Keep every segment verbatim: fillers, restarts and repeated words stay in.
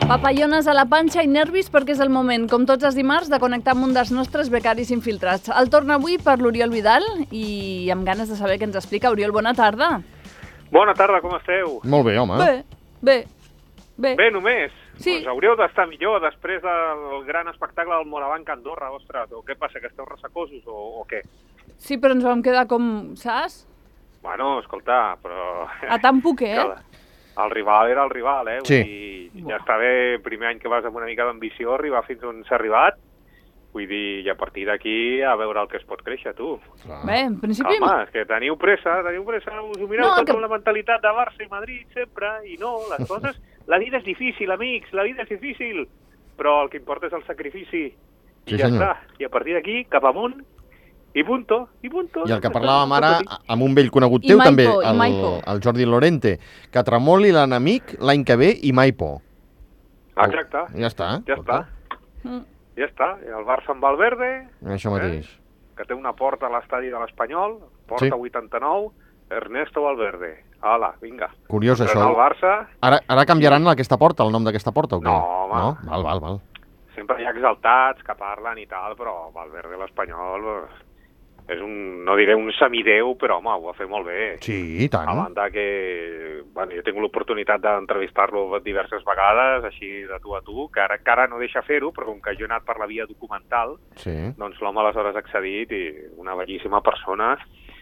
Papallones a la panxa i nervis perquè és el moment, com tots els dimarts, de connectar amb un dels nostres becaris infiltrats. El torna avui per l'Oriol Vidal i amb ganes de saber què ens explica. Oriol, bona tarda. Bona tarda, com esteu? Molt bé, home. Bé, bé, bé. Bé, només? Sí. Doncs hauríeu d'estar millor després del gran espectacle del Morabanc a Andorra, ostres. O què passa, que esteu ressacosos o, o què? Sí, però ens vam quedar com, saps? Bueno, escolta, però... A tan poquet. El rival era el rival, eh? Sí. Vull dir, ja està bé, primer any que vas amb una mica d'ambició, arribar fins on s'ha arribat. Vull dir, i a partir d'aquí a veure el que es pot créixer, tu. Clar. Bé, en principi... Home, és que teniu pressa, teniu pressa, us ho mireu No, tot que- amb la mentalitat de Barça i Madrid sempre, i no, les coses... La vida és difícil, amics, la vida és difícil, però el que importa és el sacrifici. I Sí, ja senyor. està. I a partir d'aquí, cap amunt, i punto, i punto. I el que parlàvem ara amb un vell conegut I teu, mai també, por, i el, mai por. el Jordi Lorente, que tremoli l'enemic l'any que ve i mai por. Exacte, Ja està. ja està, Mm. ja està. I el Barça amb Valverde, Això mateix. que té una porta a l'estadi de l'Espanyol, porta Sí. vuitanta-nou, Ernesto Valverde. Hala, vinga. Curiós, Però això. el Barça Ara, ara canviaran aquesta porta, el nom d'aquesta porta, o què? No, home. No? Val, val, val. sempre hi ha exaltats que parlen i tal, però Valverde l'Espanyol pues, és un, no diré un semideu, però home, ho va fer molt bé. Sí, i tant. A banda que, bueno, jo he tingut l'oportunitat d'entrevistar-lo diverses vegades, així de tu a tu, que ara encara no deixa fer-ho, però com que jo he anat per la via documental, Sí. doncs l'home aleshores ha accedit i una bellíssima persona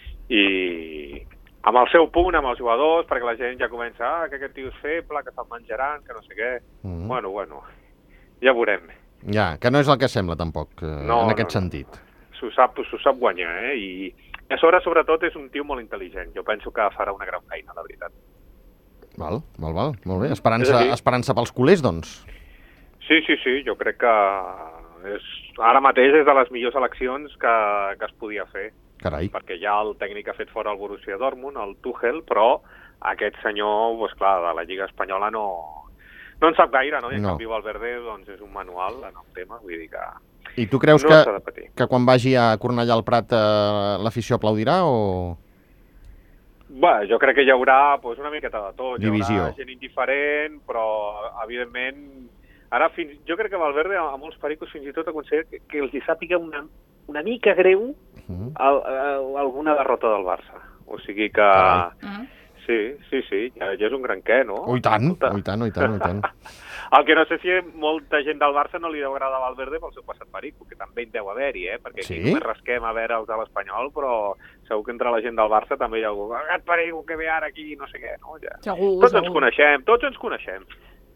i amb el seu punt, amb els jugadors, perquè la gent ja comença, ah, que aquest tio és feble, que se'l menjaran, que no sé què. Mm. Bueno, bueno, ja veurem. Ja, que no és el que sembla, tampoc, eh, No, en aquest no, no. sentit. S'ho sap, s'ho sap guanyar, eh? I a sobre, sobretot, és un tio molt intel·ligent. Jo penso que farà una gran feina, la veritat. Val, val, val. Molt bé. Esperança, És així. esperança pels culers, doncs. Sí, sí, sí, jo crec que és, ara mateix és de les millors eleccions que, que es podia fer, Carai. perquè ja el tècnic ha fet fora el Borussia Dortmund, el Tuchel, però aquest senyor, doncs clar, de la Lliga Espanyola no, no en sap gaire, no? I en No. canvi Valverde doncs, és un manual en el tema, vull dir que I tu creus no que, s'ha de patir. que quan vagi a Cornellà al Prat eh, l'afició aplaudirà o...? Bé, jo crec que hi haurà doncs, una miqueta de tot. Divisió. Hi haurà gent indiferent, però, evidentment, ara fins, jo crec que Valverde, a molts pericos, fins i tot aconsella que, que els hi sàpiga una, una mica greu Mm. el, el, alguna derrota del Barça. O sigui que... Carai. Mm. Sí, sí, sí, ja, ja és un gran què, no? Oh, i tant, Escolta. oh, i tant, oh, i tant, oh, i tant. El que no sé si molta gent del Barça no li deu agradar Valverde pel seu passat perico, que també en deu haver-hi, eh? Perquè Sí? aquí només rasquem a veure els de l'Espanyol, però segur que entre la gent del Barça també hi ha algú, aquest perico que ve ara aquí, no sé què, no? Ja. Segur, Tots segur. ens coneixem, tots ens coneixem.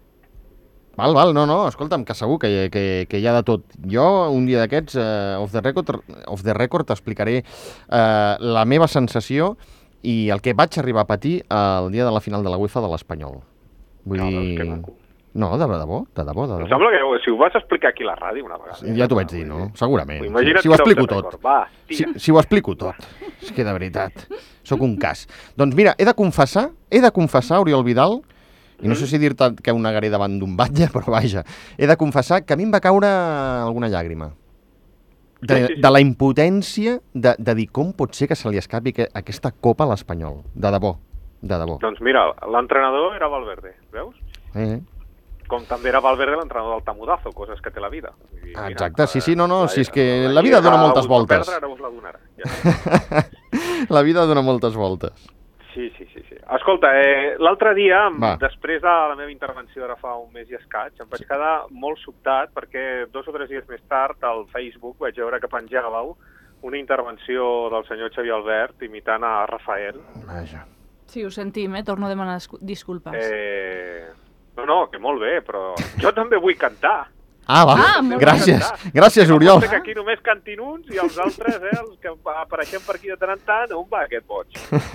Val, val, no, no, escolta'm, que segur que, que, que hi ha de tot. Jo, un dia d'aquests, eh, off the record, off the record t'explicaré eh, la meva sensació i el que vaig arribar a patir el dia de la final de la UEFA de l'Espanyol. Vull No, dir... doncs que maco. No, de debò, de debò, de Em debò. sembla que si ho vas explicar aquí a la ràdio una vegada. Ja t'ho vaig dir, no? Segurament. Imagina't Si, si ho que era explico off the tot. record. Va, Si, tira. si ho explico tot. És que de veritat, sóc un cas. Doncs mira, he de confessar, he de confessar, Oriol Vidal, i no sé si dir-te que un negaré davant d'un batlle, però vaja, he de confessar que a mi em va caure alguna llàgrima. De, Sí, sí, sí. de la impotència de, de dir com pot ser que se li escapi que, aquesta copa a l'Espanyol. De debò, de debò. Doncs mira, l'entrenador era Valverde, veus? Eh? Com també era Valverde l'entrenador del Tamudazo, coses que té la vida. Vull dir, Ah, mira, exacte, sí, sí, no, no, la- si és que la la vida Lliga dona moltes us va voltes. Perdre, ara us la donarà. Ja. La vida dona moltes voltes. Sí, sí, sí, sí. Escolta, eh, l'altre dia, Va. després de la meva intervenció d'ara fa un mes i escaig, em vaig quedar molt sobtat perquè dos o tres dies més tard al Facebook vaig veure que penjàveu una intervenció del senyor Xavier Albert imitant a Rafael. Vaja. Sí, ho sentim, eh? Torno a demanar discu- disculpes. Eh... No, no, que molt bé, però jo també vull cantar. Ah, va, Ah, molt bé. gràcies, gràcies, No Oriol. pot ser que aquí només cantin uns i els altres, eh, els que apareixem per aquí de tant en tant, on va aquest boig?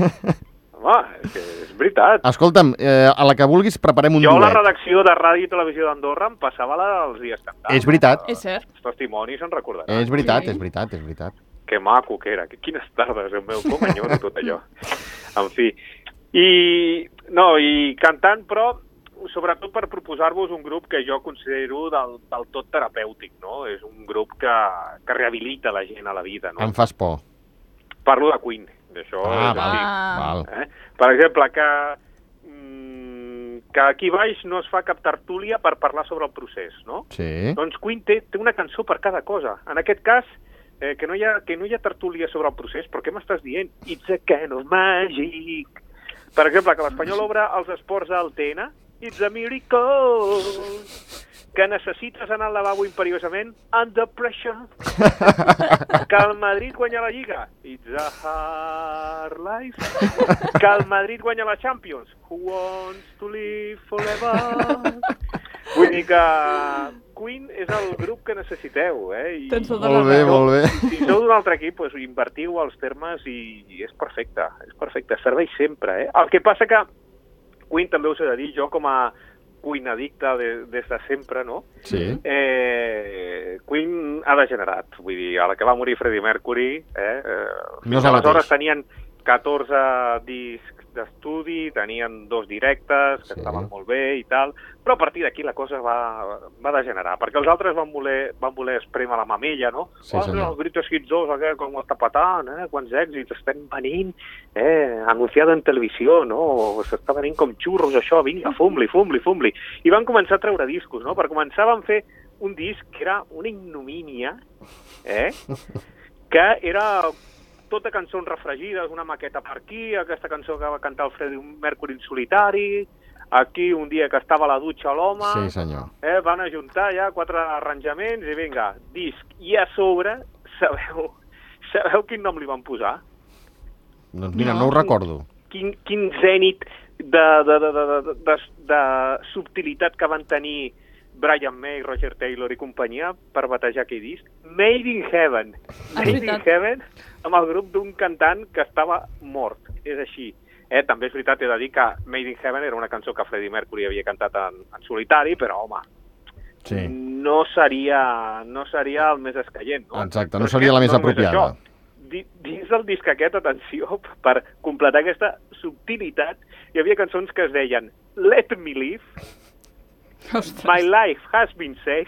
Home, és que és veritat. Escolta'm, eh, a la que vulguis preparem un Jo a la duet. redacció de Ràdio i Televisió d'Andorra em passava la els dies cantant. És veritat. És cert. Els testimonis se'n recordaran. És veritat, Sí. és veritat, és veritat. Que maco que era, que quines tardes, Déu meu, com enyoro tot allò. En fi. I, no, i cantant, però sobretot per proposar-vos un grup que jo considero del, del tot terapèutic, no? És un grup que, que rehabilita la gent a la vida, no? Em fas por. Parlo de Queen, d'això Ah, és val, així. Ah. val. Eh? Per exemple, que, mm, que aquí baix no es fa cap tertúlia per parlar sobre el procés, no? Sí. Doncs Queen té, té una cançó per cada cosa. En aquest cas, eh, que, no hi ha, que no hi ha tertúlia sobre el procés, però què m'estàs dient? It's a kind of magic. Per exemple, que l'Espanyol obre els esports al T N, it's a miracle. Que necessites anar al lavabo imperiosament, under pressure. Que el Madrid guanya la Lliga, it's a hard life. Que el Madrid guanya la Champions, who wants to live forever. Vull dir que Queen és el grup que necessiteu, eh? I, Tens tota molt la bé, raó. molt bé. si sou d'un altre equip, doncs invertiu els termes i, i és perfecte, és perfecte, serveix sempre, eh? El que passa que Queen també us he de dir, jo com a Queen addicte de, des de sempre, no? Sí. Eh, Queen ha degenerat, vull dir, a la que va morir Freddie Mercury, eh, eh, No és fins el aleshores mateix. tenien catorze discs d'estudi, tenien dos directes, que Sí. estaven molt bé i tal, però a partir d'aquí la cosa va, va degenerar, perquè els altres van voler, van voler esprémer la mamella, no? Sí, oh, senyor. els Greatest Hits dos, aquest, com ho està patant, eh? Quants èxits estem venint, eh? Anunciat en televisió, no? S'està venint com xurros, això, vinga, fum-li, fum-li, fum-li. I van començar a treure discos, no? Per començar van fer un disc que era una ignomínia, eh? Que era tota cançons refregides, una maqueta per aquí, aquesta cançó que va cantar el Freddie Mercury en solitari, aquí un dia que estava a la dutxa l'home, Sí, senyor. eh, van ajuntar ja quatre arranjaments i vinga, disc. I a sobre, sabeu, sabeu quin nom li van posar? Doncs mira, No. no ho recordo. Quin, quin zènit de, de, de, de, de, de, de subtilitat que van tenir Brian May, Roger Taylor i companyia per batejar aquell disc. Made in Heaven. Ah, Made in veritat. Heaven amb el grup d'un cantant que estava mort. És així. Eh, també és veritat, he de dir que Made in Heaven era una cançó que Freddie Mercury havia cantat en, en solitari, però, home, Sí. no seria, no seria el més escaient, no? Exacte, no Però és seria que la més no només apropiada. això. Di- Dins del disc aquest, atenció, per completar aquesta subtilitat, hi havia cançons que es deien Let Me Live, Ostres. My Life Has Been Safe,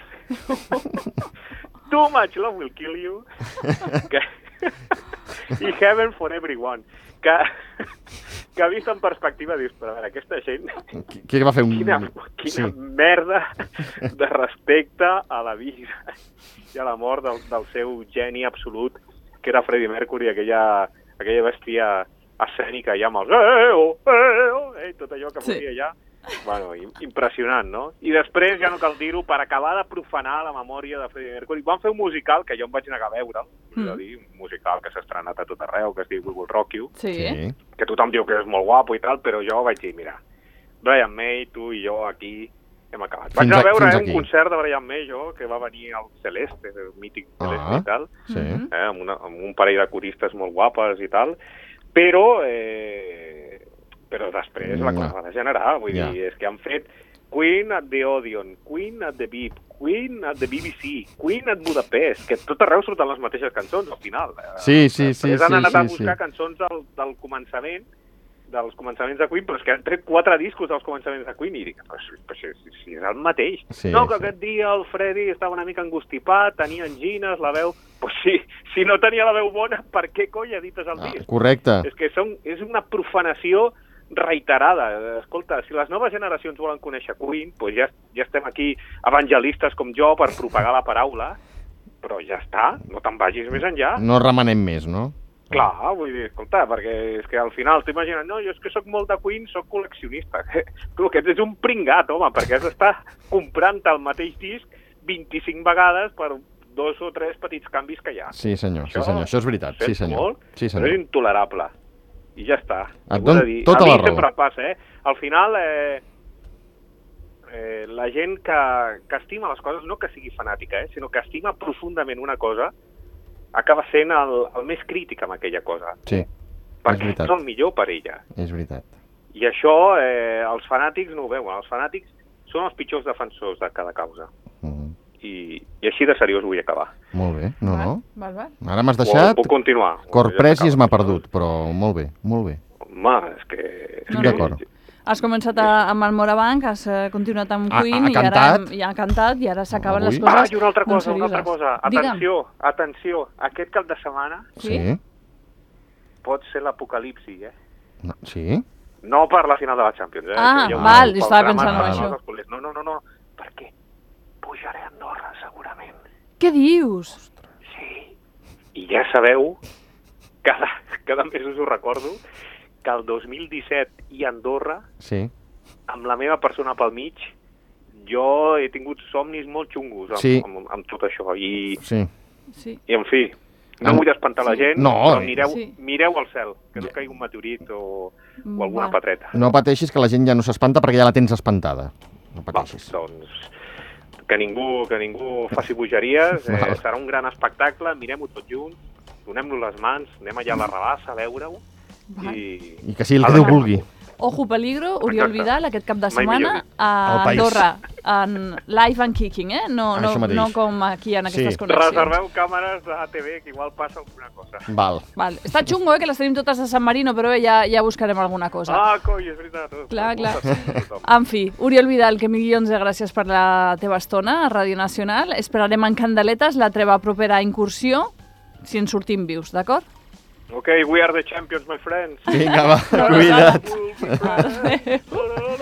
Too Much Love Will Kill You, que, i Heaven for Everyone, que, que vist en perspectiva dius, però a veure, aquesta gent, Qui, qui va fer un... quina, quina Sí. merda de respecte a la vida i a la mort del, del seu geni absolut, que era Freddie Mercury, aquella, aquella bèstia escènica ja amb els eh, oh, eh, oh, eh, tot allò que Sí. fotia ja. Bueno, im- impressionant, no? I després, ja no cal dir-ho, per acabar de profanar la memòria de Freddie Mercury, van fer un musical que jo em vaig anar a veure, us he de Mm. dir, un musical que s'ha estrenat a tot arreu, que es diu We Will Rock You, Sí. Sí. que tothom diu que és molt guapo i tal, però jo vaig dir, mira, Brian May, tu i jo aquí hem acabat. Vaig Fins anar a a- veure fins eh, aquí. un concert de Brian May, jo, que va venir al Celeste, el mític Celeste Ah. i tal, Sí. Mhm. eh, amb, una, amb un parell de coristes molt guapes i tal, però, eh, però després la cosa No. va degenerar, vull Ja. dir, és que han fet Queen at the Odeon, Queen at the V I P, Queen at the B B C, Queen at Budapest, que tot arreu surten les mateixes cançons al final. Eh, Sí, sí, sí, Després han sí, anat a sí, buscar sí. cançons del, del començament, dels començaments de Queen, però és que han tret quatre discos dels començaments de Queen i dic, però, però si, si, si és el mateix. Sí, no, que sí. aquest dia el Freddy estava una mica angustipat, tenia angines, la veu... Pues sí, si no tenia la veu bona, per què coi edites el Ah, disc? correcte. És que són, és una profanació reiterada. Escolta, si les noves generacions volen conèixer Queen, doncs ja, ja estem aquí evangelistes com jo per propagar la paraula, però ja està, no te'n vagis més enllà. No remenem més, no? Clar, vull dir, escolta, perquè és que al final t'imagines, no, jo és que sóc molt de Queen, sóc col·leccionista. Tu, aquest és un pringat, home, perquè has d'estar comprant el mateix disc vint-i-cinc vegades per dos o tres petits canvis que hi ha. Sí, senyor, sí, senyor. Això és veritat. Sí, Sento senyor. molt, Sí, però és senyor. intolerable. I ja està. Et Ho he dono de dir. tota a la mi raó. sempre passa, eh? Al final, eh, eh, la gent que, que estima les coses, no que sigui fanàtica, eh, sinó que estima profundament una cosa, acaba sent el, el més crític amb aquella cosa. Sí, és Perquè veritat. és el millor per ella. És veritat. I això, eh, els fanàtics no ho veuen. Els fanàtics són els pitjors defensors de cada causa. Mm. I, i així de seriós vull acabar. Molt bé, no, no. Val, val. Ara m'has O deixat... puc continuar? Corpresis m'ha perdut, però molt bé, molt bé. Home, és que... és No, que- d'acord. Has començat a, amb el Morabanc, has eh, continuat amb Ha- Queen ha i ara cantat. ja ha cantat i ara s'acaben les Avui. coses Ah, i una altra molt cosa, una altra serioses. cosa. Digue'm. Atenció, atenció. Aquest cap de setmana Sí? Sí? pot ser l'apocalipsi, eh? No, sí? No per la final de la Champions, eh? Ah, Això ja ho val, dic jo pel estava drama pensant en de- això. dels culers. No, no, no, no, perquè pujaré a Andorra, segurament. Què dius? Sí. I ja sabeu, cada, cada mes us ho recordo, que el dos mil disset i Andorra, Sí. amb la meva persona pel mig, jo he tingut somnis molt xungos amb, Sí. amb, amb tot això. I, Sí. Sí. i en fi, no Am- vull espantar la Sí. gent, No. però mireu, Sí. mireu al cel, que no caigui un meteorit o, o alguna Va. patreta. No pateixis, que la gent ja no s'espanta perquè ja la tens espantada. No Va, pateixis. doncs que ningú, que ningú faci bogeries, eh, Val. serà un gran espectacle, mirem-ho tots junts, donem-nos les mans, anem allà a la rabassa a veure-ho Val. i... I que sigui el A que la Déu gent. vulgui. Ojo peligro, Oriol Exacte. Vidal, aquest cap de Mai millor setmana dit. a Al país. Andorra, en live and kicking, eh? No, no, Això mateix. no com aquí en aquestes Sí. connexions. Reserveu càmeres de A T V, que igual passa alguna cosa. Val. Val. Està xungo, eh, que les tenim totes a San Marino, però bé, ja, ja buscarem alguna cosa. Ah, coi, és veritat. Clar, clar. Moltes gràcies a tothom. En fi, Oriol Vidal, que milions de gràcies per la teva estona a Ràdio Nacional. Esperarem en candeletes la teva propera incursió, si en sortim vius, d'acord? Ok, we are the champions, my friends. Vinga, va, cuida't. Adéu.